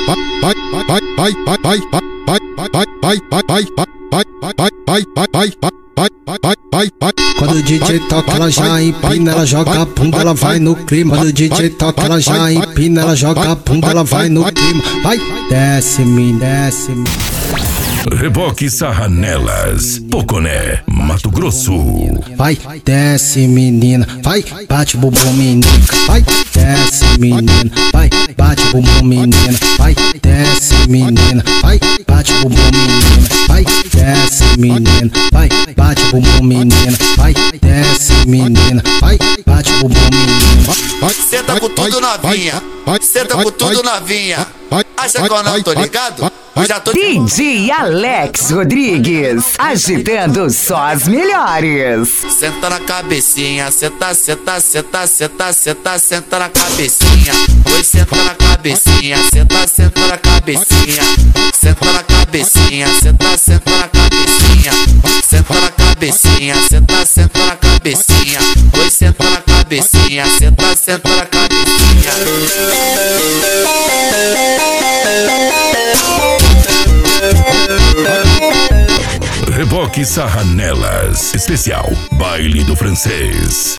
Quando o DJ toca, ela já empina, ela joga a bunda, ela vai no clima. Quando o DJ toca, ela já empina, ela joga a bunda, ela vai no clima. Vai, desce-me, desce-me. Reboque Sarra Nelas, Poconé, Mato Grosso. Vai, desce menina, vai, bate o bumbum menina. Vai, desce menina, vai, bate o bumbum menina. Vai, desce menina, vai, bate o bumbum menina. Vai, desce menina, vai, bate o bumbum menina. Vai, desce menina, vai, bate o bumbum menina. Senta com tudo novinha, senta com tudo novinha. Acha que eu não tô ligado? Eu já tô DJ Alex Rodrigues, agitando só as melhores. Senta na cabecinha, senta, senta, senta, senta, senta, senta na cabecinha. Oi, senta na cabecinha, senta, senta na cabecinha. Senta na cabecinha, senta, senta na cabecinha. Senta na cabecinha, senta, senta na cabecinha. Oi, senta na cabecinha, senta, senta na cabecinha. Reboque Sarra Nelas, especial Baile do Francês.